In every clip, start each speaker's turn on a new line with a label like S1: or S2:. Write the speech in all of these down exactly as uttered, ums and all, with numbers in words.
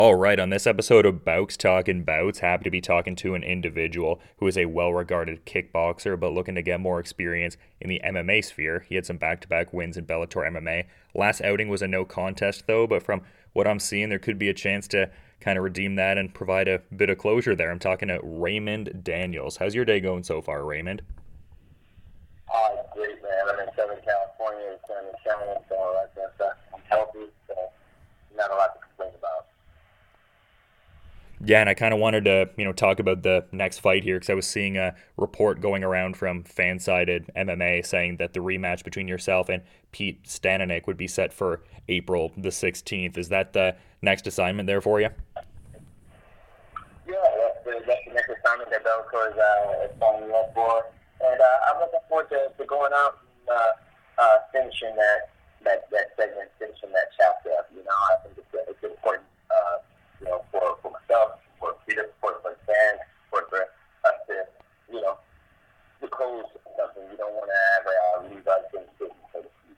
S1: All right, on this episode of Bouts Talking Bouts, happy to be talking to an individual who is a well regarded kickboxer but looking to get more experience in the M M A sphere. He had some back to back wins in Bellator M M A. Last outing was a no contest, though, but from what I'm seeing, there could be a chance to kind of redeem that and provide a bit of closure there. I'm talking to Raymond Daniels. How's your day going so far, Raymond?
S2: Oh, great, man. I'm in Southern California, it's sunny, shining, so that's, that's, uh, I'm healthy, so not a lot to complain about.
S1: Yeah, and I kind of wanted to, you know, talk about the next fight here because I was seeing a report going around from Fansided M M A saying that the rematch between yourself and Pete Stananik would be set for April the sixteenth. Is that the next assignment there for you?
S2: Yeah, that's the, that's the next assignment that Bellator is, uh, is calling me up for. And uh, I'm looking forward to, to going out and uh, uh, finishing that, that, that segment, finishing that chapter up. You know, I think it's, it's important. Uh, you know, for, for myself, for Peter, for, for fans, for, for us to, you know, to close something. You don't want to ever uh, leave us in the city, so to speak.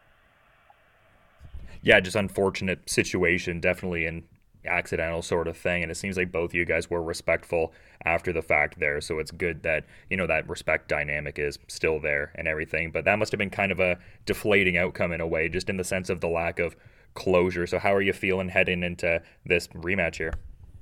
S1: Yeah, just unfortunate situation, definitely an accidental sort of thing, and it seems like both of you guys were respectful after the fact there, so it's good that, you know, that respect dynamic is still there and everything, but that must have been kind of a deflating outcome in a way, just in the sense of the lack of closure. So how are you feeling heading into this rematch here?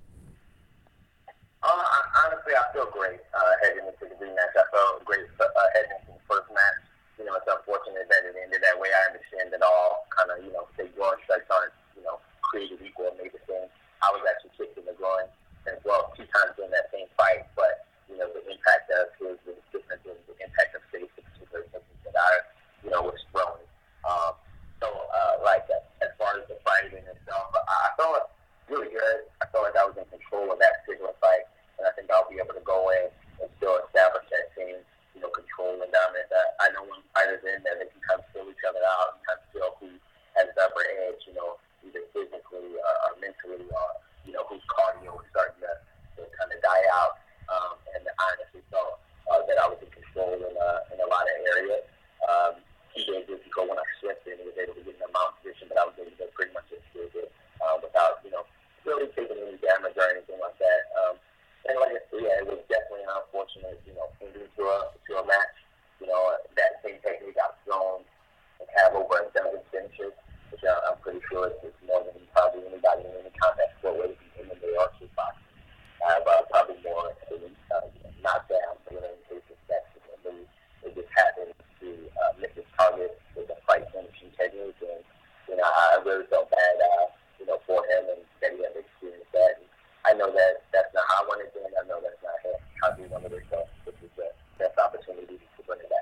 S2: Uh, honestly, I feel great uh, heading into the rematch. I felt great uh, heading into the first match. You know, it's unfortunate that it ended that way. I understand that all kind of, you know, say groin strikes aren't, you know, created equal and made the same. I was actually kicked in the groin as well two times in that same fight, but, you know, the impact of his was different than the impact of Stacy, particularly something that I, you know, was throwing. Um, So, uh, like, as far as the fight in itself, I, I felt really good. I felt like I was in control of that particular fight, and I think I'll be able to go in and still establish that same, you know, control and dominance. I, I know when fighters in there, they can kind of feel each other out and kind of feel who has the upper edge, you know, either physically or, or mentally, or, you know, whose cardio is starting to, to kind of die out. Um, and I honestly felt uh, that I was in control in, uh, in a lot of areas. Um, He did good to go when I slipped and he was able to get in a mount position, but I was able to pretty much just do it uh, without, you know, really taking any damage or anything like that. Um, and like I said, yeah, it was definitely an unfortunate, you know, ending to a, to a match. You know, that same technique got thrown and have over a dozen finishes, which I, I'm pretty sure is more than probably anybody in any combat sport, whether it be M M A or kickboxing. I have uh, probably more uh, knockdowns in any cases that it just happened to uh, miss his target with the fight finishing technique, and you know I really felt bad, uh, you know, for him and that he had to experience that. And I know that that's not how I wanted to, and I know that's not how he wanted it, so this is the best opportunity to bring it back.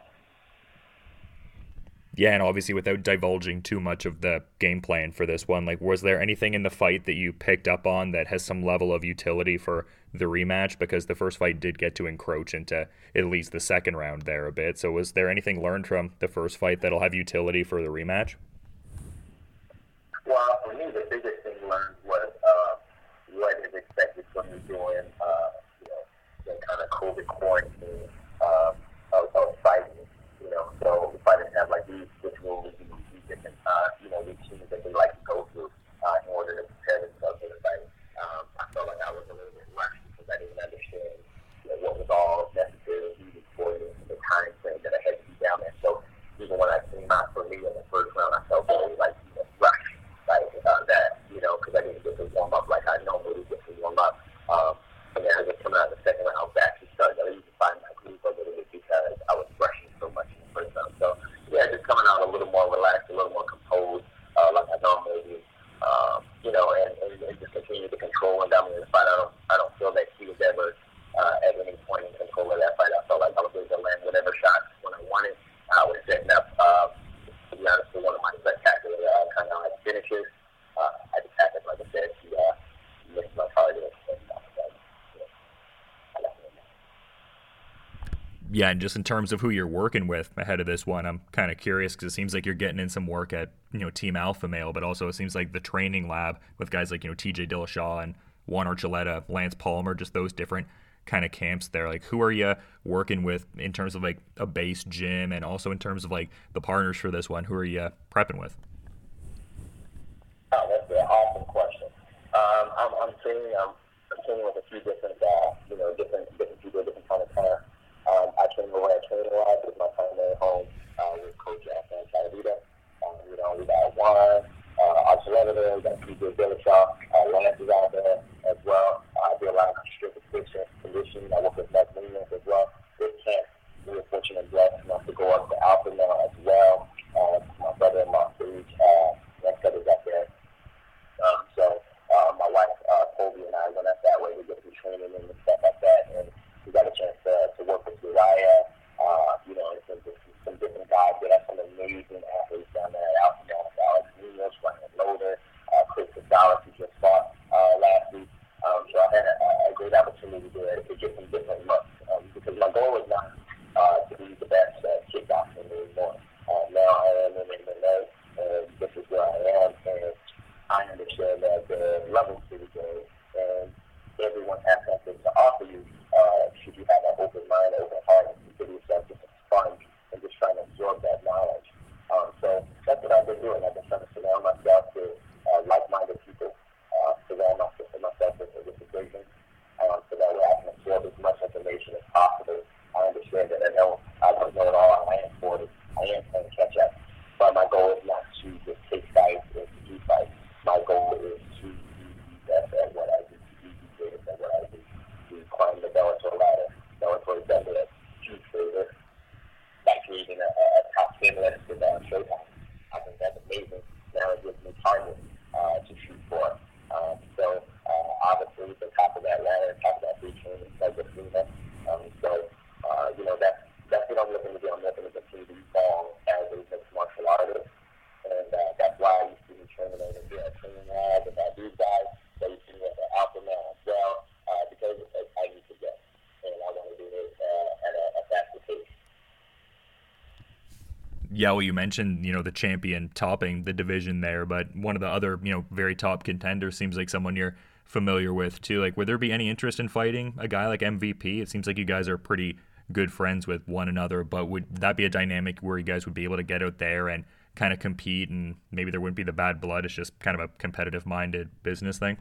S1: Yeah, and obviously without divulging too much of the game plan for this one, like, was there anything in the fight that you picked up on that has some level of utility for the rematch? Because the first fight did get to encroach into at least the second round there a bit. So was there anything learned from the first fight that'll have utility for the rematch?
S2: Well, for me, the biggest thing learned was uh, what is expected from me doing, uh, you know, the kind of COVID quarantine uh, of, of fighting. You know, so the fighters have like these rituals, these, these different, uh, you know, routines that they like to go through uh, in order to prepare themselves for the fight. Um, I felt like I was a little bit rushed because I didn't understand, you know, what was all necessary needed for the, the time frame that I had to be down there. So even when I came out for me in the first round, I felt very like, you know, rushed, like uh, that, you know, because I didn't get to warm up like I normally get to warm up. Um, and then I just coming out of the second round, I was actually starting to even find my groove a little bit because I was rushing so much in the first round. So yeah, just coming out a little more relaxed, a little more composed, uh, like I normally do. Um, you know, and, and, and just continue to control and dominate the fight. I don't, I don't feel that he was ever uh, at any point in control of that fight. I felt like I was able to land whatever shots when I wanted. I was setting up, uh, to be honest, for one of my spectacular uh, kind of like finishes. Uh, I just happened, like I said, to uh, miss my target. And, uh, you know, I left it.
S1: Yeah, and just in terms of who you're working with ahead of this one, I'm kind of curious because it seems like you're getting in some work at, you know, Team Alpha Male, but also it seems like the training lab with guys like, you know, T J Dillashaw and Juan Archuleta, Lance Palmer, just those different kind of camps there. Like, who are you working with in terms of like a base gym, and also in terms of like the partners for this one? Who are you prepping with?
S2: Oh, that's an awesome question. Um, I'm, I'm training. I'm, I'm training with a few different, uh, you know, different different people, different kind of talent. Um, I train over at Training Lab with my primary home uh, with Coach Afghan Chalavita. Um, you know, we got Juan, uh, Archuleta, we got P J Dillashaw, uh, Lance is out there as well. Uh, I do a lot of strict fixing conditioning. I work with Matt Williams as well. This camp, we were fortunate and blessed enough to go up to Alpha now as well. Uh, my brother-in-law, Sage, uh, next up is up there. Um, so uh, my wife, uh, Colby, and I went up that way to get some training and stuff like that. And we got a chance to, to work with Uriah, uh, you know, and some, some different guys. We have some amazing athletes down there at Alpha now. Alex Munoz, Ryan Loader, uh, Chris Gonzalez, who just fought uh, last week. Um, so I had a, a great opportunity to, to get some different looks um, because my goal is not uh, to be the best uh, kickboxer anymore. Uh, now I am in M M A, and this is where I am. And I understand that the levels to the game, and everyone has something to offer you. Uh, should you have an open mind, open heart, and consider yourself just a sponge and just trying to absorb that knowledge. Um, so that's what I've been doing. I've been trying to surround myself with uh, like-minded people, uh, surround myself, myself with, with the vision, um, so that way I can absorb as much information as possible. I understand that I know I don't know it all. I am forty. I am playing catch up. But my goal is not to just take fights and to do fights. My goal is to be the best at what I do, to be the greatest at what I do, to climb the Bellator ladder. Bellator is definitely a huge favor by creating a, a top ten list with uh, Showtime. I think that's amazing. Now it gives me targets uh, to shoot for. Um, so uh, obviously the top of that ladder, top of that food chain is like a um, so uh, you know that's that's what I'm looking to do. I'm looking to continue to evolve as a mixed martial artist. And uh, that's why you see me training over here at Training Lab and these guys. So you see me at the Alpha now as well, uh, because I need to go. And I want to do it uh, at a, a faster pace.
S1: Yeah, well, you mentioned, you know, the champion topping the division there, but one of the other, you know, very top contenders seems like someone you're familiar with too. Like, would there be any interest in fighting a guy like M V P? It seems like you guys are pretty good friends with one another, but would that be a dynamic where you guys would be able to get out there and kind of compete, and maybe there wouldn't be the bad blood? It's just kind of a competitive-minded business thing.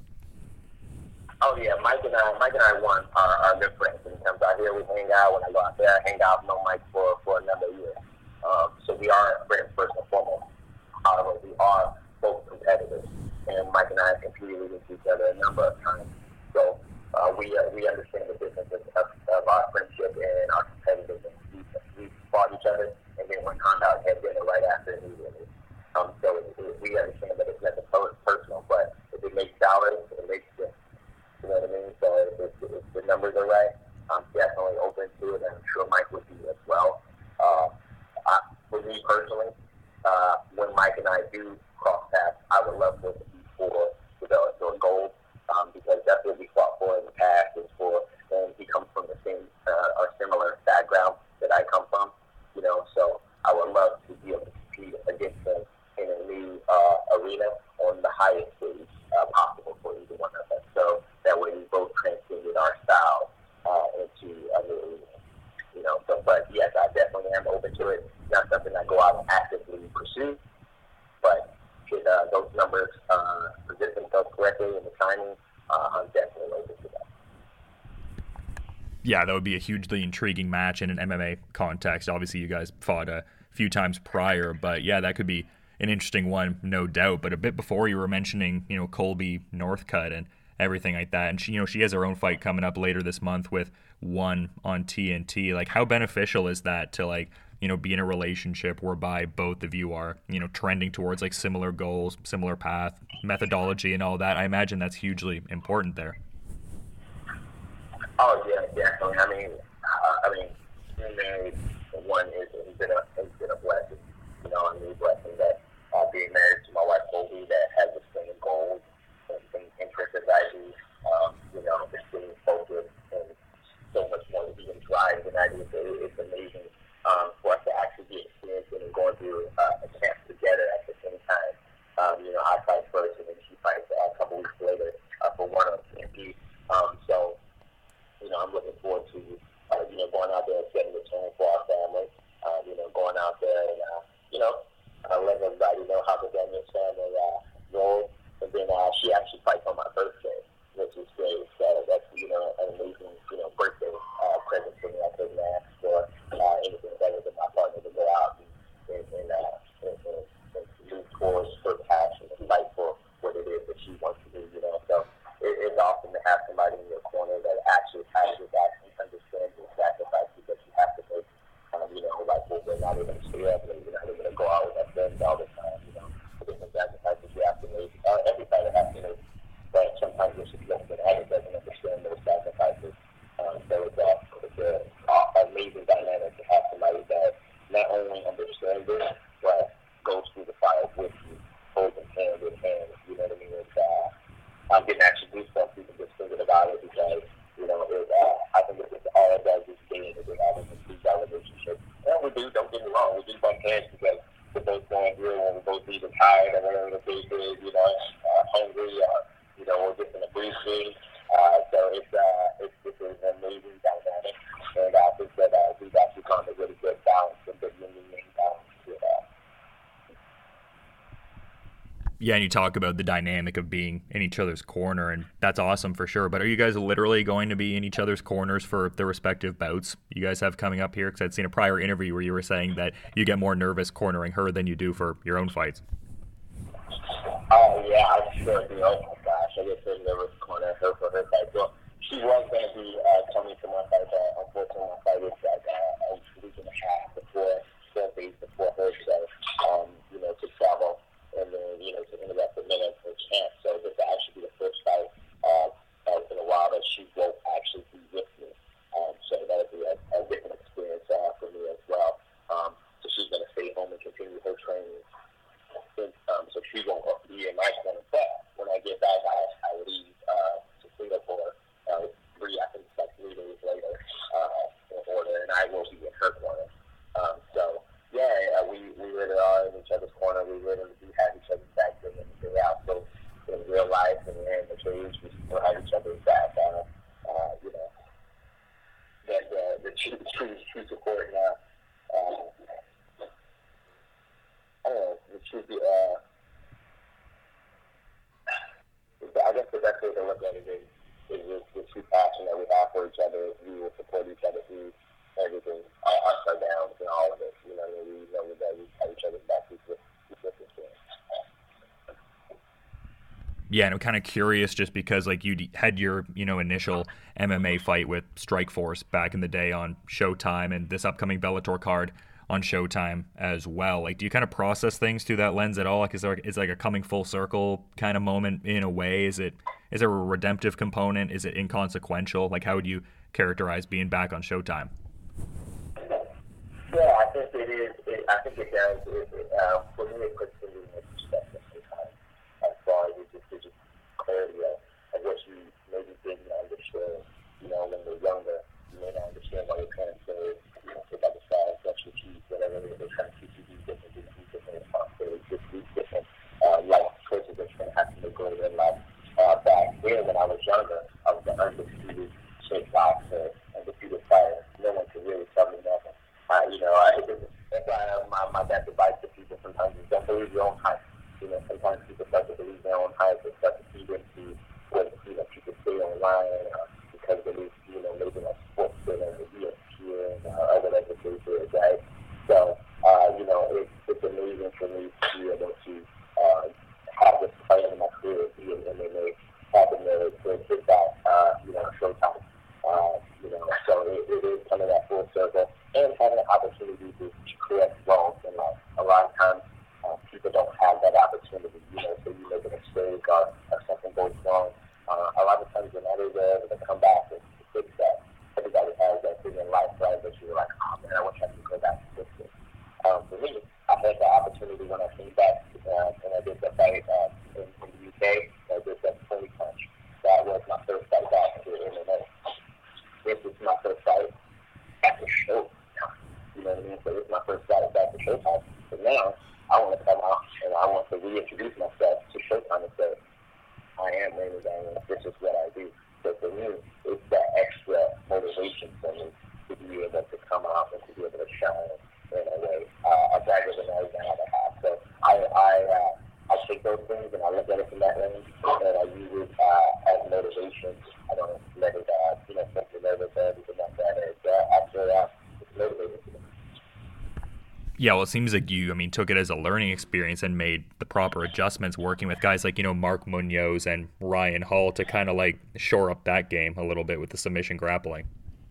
S2: Oh yeah, Mike and I, Mike and I, one are, are good friends. In terms of here, we hang out. When I go out there, I hang out with no Mike for for another year. Um, so we are friends first and foremost. However, we are both competitors, and Mike and I have competed against each other a number of times. So uh, we uh, we understand the differences of, of our friendship and our competitiveness. We, we fought each other, and then went contact had dinner right after immediately. Um, so it, it, we understand that it's nothing personal, but if it makes dollars, it makes sense. You know what I mean? So if, if, if the numbers are right, I'm definitely open to it, and I'm sure Mike would be as well. Uh, I, for me personally, uh, when Mike and I do cross paths, I would love for it to be for the Bellator gold, um, because that's what we fought for in the past. Is for, and he comes from the same uh, or similar background that I come from. You know, so I would love to be able to compete against him in a new uh, arena on the highest stage uh, possible for either one of us. So that way we both transcended our style uh, into a new arena. You know, so, but yes, I definitely am open to it. Not something I go out and actively pursue, but should uh, those numbers uh, present themselves correctly in the timing, uh, I'm definitely open to that.
S1: Yeah, that would be a hugely intriguing match in an M M A context. Obviously, you guys fought a few times prior, but yeah, that could be an interesting one, no doubt. But a bit before, you were mentioning, you know, Colby Northcutt and everything like that, and she, you know, she has her own fight coming up later this month with One on T N T. Like, how beneficial is that to, like, you know, be in a relationship whereby both of you are, you know, trending towards like similar goals, similar path, methodology, and all that? I imagine that's hugely important there.
S2: Oh yeah, definitely. I mean, uh, I mean, being married, one is has been a has been a blessing. You know, a new blessing that uh, being married to my wife Colby that has the same goals and same interests as I do. Um, you know, the same focus and so much more even drive than I do. So it's amazing um, for us to actually be experiencing and going through uh, a camp together at the same time. Um, you know, I fight first and then she fights uh, a couple weeks later uh, for one on T N T. Um, so. You know, I'm looking forward to, uh, you know, going out there and setting the tone for our family. Uh, you know, going out there and, uh, you know, uh, letting everybody know how the Daniels family, uh, have somebody in your corner that actually has your back and understands the sacrifices that you have to make. Um, you know, like well, we're not able to stay up, and we're not able to go out with our friends all the time. You know, the different sacrifices you have to make. Uh, everybody has to make, but sometimes your significant other doesn't understand those sacrifices. Um, so it's, uh, it's a, uh, amazing dynamic to have somebody that not only understands it, but goes through the fire with you, holding hand in hand. You know what I mean? It's, uh, I'm getting actually goosebumps even just thinking about it because, you know, it, uh, I think it's just all it does is gain and having a true relationship. And we do, don't get me wrong, we do bump heads because we're both going through and we're both either tired or whatever the case is, you know, uh, hungry or, you know, we're just in a briefing. Uh, so it's, uh, it's, it's an amazing dynamic. And I think that uh, we've actually found a really good balance, a good yin-yang balance to that.
S1: Yeah, and you talk about the dynamic of being in each other's corner, and that's awesome for sure. But are you guys literally going to be in each other's corners for the respective bouts you guys have coming up here? Because I'd seen a prior interview where you were saying that you get more nervous cornering her than you do for your own fights.
S2: Oh, uh, yeah, I sure do. Oh, my gosh. I get so nervous cornering her for her fight. Well, she was going to be uh, coming to my fight. Uh, unfortunately, my fight was like uh, a week and a half before, four days before her. So, um, you know, to travel and then, you know, to interrupt the minute for camp. So this will actually be the first fight uh, uh, in a while that she won't actually be with me. Um, so that'll be a, a different experience uh, for me as well. Um, so she's going to stay home and continue her training. Um, so she won't be in my corner. But when I get back, I, I leave uh, to Singapore uh, three, I think it's like three days later uh, in order, and I will be in her corner. Um, so, yeah, uh, we, we really are in each other's corner. We really do have each other's back day in the day out. So in real life and in the cage, we still have each other's back. Uh, uh, you know, that uh, the true, true, true support now. Uh, I don't know, the true, uh, I guess the best way to look at it is, is the, the true passion that we have for each other. We will support each other through everything, our ups and downs and all of it. You know, I mean, we know that we have each other's back. We just, we just
S1: Yeah, and I'm kind of curious just because like you had your, you know, initial M M A fight with Strikeforce back in the day on Showtime and this upcoming Bellator card on Showtime as well. Like, do you kind of process things through that lens at all? Like, is there is like a coming full circle kind of moment in a way? Is it is there a redemptive component? Is it inconsequential? Like, how would you characterize being back on Showtime?
S2: Yeah, I think it is. It, I think it does. It, it, uh, for me, it puts things in perspective sometimes, as far as it just gives you clarity of, of what you maybe didn't understand. You know, when you're younger, you may not understand why your parents say, you know, take out the side, brush your teeth, whatever it is. They're trying to teach you these different things, these different responsibilities, just these different uh, life choices that you're going to have to make later in life. Uh, back then, when I was younger, I was the undisputed shake boxer, undisputed fighter. No one could really tell me nothing. Uh, you know, I, that's why I, my, my best advice to people sometimes is don't believe your own hype. You know, sometimes people start to believe their own hype and start to feed into what, you know, people say online uh, because they lose, you know, maybe like sports center or E S P N uh, or whatever the case is, right? So, uh, you know, it, it's amazing for me to be able to uh, have this fight in my career, be in M M A, having the, the hit that, uh, you know, Showtime. Uh, you know, so it, it is kind of that full circle. And having an opportunity to correct wrongs in life. A lot of times, uh, people don't have that opportunity. You know, so you make a mistake or, or something goes wrong. Uh, a lot of times, you're not able to come back and fix that. Everybody has that thing in life, right? That you're like, oh man, I wish I could go back and fix it. Um, for me, I had the opportunity when I came back uh, and I did the fight uh, in, in the U K. I did that twenty punch. That was my first fight back to M M A. This was my first fight at the show. You know what I mean? So this is my first fight back to Showtime. So now I want to come out and I want to reintroduce myself to Showtime and say, I am Raymond Daniels. This is what I do. So for me, it's that extra motivation for me to be able to come out and to be able to shine in a way, uh, a brighter than I ever have. So I, I, uh, I take those things and I look at it from that lens and I use it uh, as motivation. I don't let it, uh, you know, make me nervous or anything like that. It's uh, actually uh, it's motivating to me.
S1: Yeah, well, it seems like you, I mean, took it as a learning experience and made the proper adjustments working with guys like, you know, Mark Munoz and Ryan Hall to kind of like shore up that game a little bit with the submission grappling?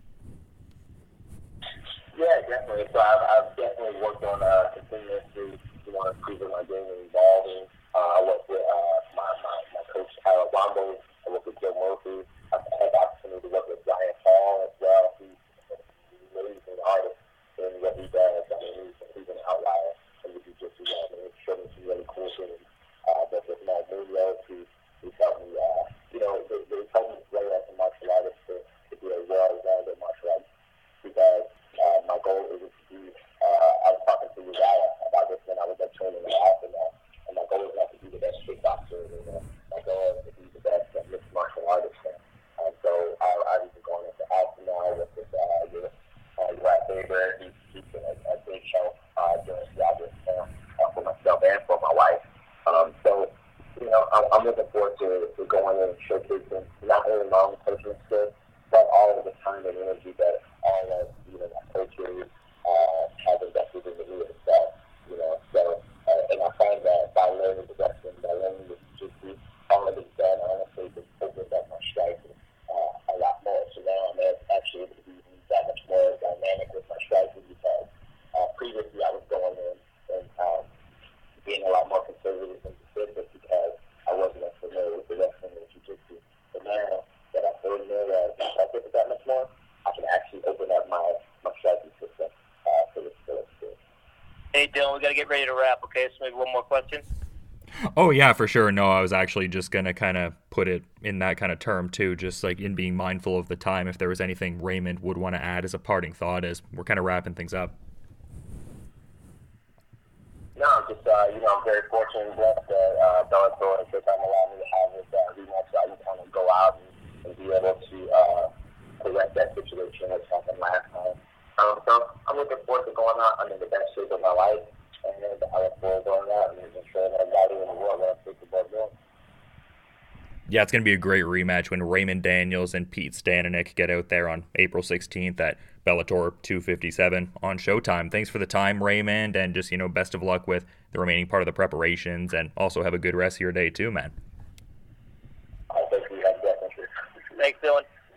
S2: Yeah, definitely. So I've, I've definitely worked on uh, continuously, you know, improving my game and evolving. Uh, I work with uh, my, my, my coach, Tyler Wambo. I work with Joe Murphy. I've had the opportunity to work with Ryan Hall as well. He's an amazing artist in what he does. I mean, he's, he's an outlier in the jiu-jitsu. I mean, he's showing some really cool things. Uh, but with Mark Munoz, who, who's helped me, uh, you know, they, they helped me grow as a martial artist to, to be a well-rounded martial artist. Because uh, my goal is to be, uh, I was talking to Uriah about this when I was at training in Arsenal, and my goal is not to be the best kickboxer, you know, my goal is to be the best uh, mixed martial artist. And so I, I've been going into Arsenal with this, uh, with, uh, Uriah Faber. He's, he's been a, a big help uh, during the August camp uh, for myself and for my wife. Um, so, you know, I'm, I'm looking forward to, to going in and showcasing not only my own personal skills, but all of the time and energy that all of, you know, my coaches uh, have invested in me itself, you know. So, uh, and I find that by learning the wrestling, by learning the jiu-jitsu, all of it's done, honestly, just opens up my striking uh, a lot more. So now I'm actually able to be that much more dynamic with my striking because uh, previously I was going in and um, being a lot more conservative and defensive because I wasn't as familiar with the wrestling and jiu-jitsu. But now that I'm familiar with that much more, I can actually open up my, my striking system uh, for this skill.
S3: Hey, Dylan, we got to get ready to wrap, okay? So maybe one more question?
S1: Oh, yeah, for sure. No, I was actually just going to kind of put it in that kind of term, too, just like in being mindful of the time, if there was anything Raymond would want to add as a parting thought as we're kind of wrapping things up.
S2: No, just, uh, you know, I'm very fortunate and blessed that uh, Bellator and Showtime allowed me to have this uh, rematch so I can kind of go out and, and be able to uh, correct that situation which happened last time. Um, so I'm looking forward to going out. I'm in the best shape of my life, and I look forward to going out and ensuring that everybody in the world that I'm capable of doing.
S1: Yeah, it's going to be a great rematch when Raymond Daniels and Pete Stananek get out there on April sixteenth at Bellator two fifty-seven on Showtime. Thanks for the time, Raymond, and just, you know, best of luck with the remaining part of the preparations, and also have a good rest of your day too, man.